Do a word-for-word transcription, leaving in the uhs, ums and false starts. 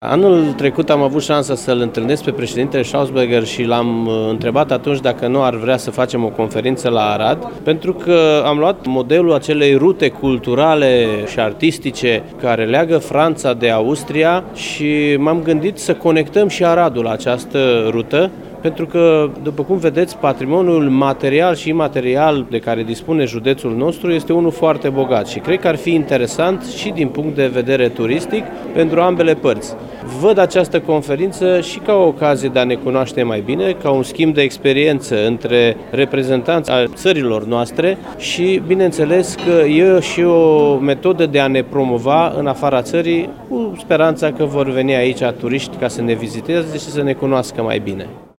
Anul trecut am avut șansa să-l întâlnesc pe președintele Schausberger și l-am întrebat atunci dacă nu ar vrea să facem o conferință la Arad, pentru că am luat modelul acelei rute culturale și artistice care leagă Franța de Austria și m-am gândit să conectăm și Aradul la această rută, pentru că, după cum vedeți, patrimoniul material și imaterial de care dispune județul nostru este unul foarte bogat și cred că ar fi interesant și din punct de vedere turistic pentru ambele părți. Văd această conferință și ca o ocazie de a ne cunoaște mai bine, ca un schimb de experiență între reprezentanți ai țărilor noastre și, bineînțeles, că e și o metodă de a ne promova în afara țării, cu speranța că vor veni aici turiști ca să ne viziteze și să ne cunoască mai bine.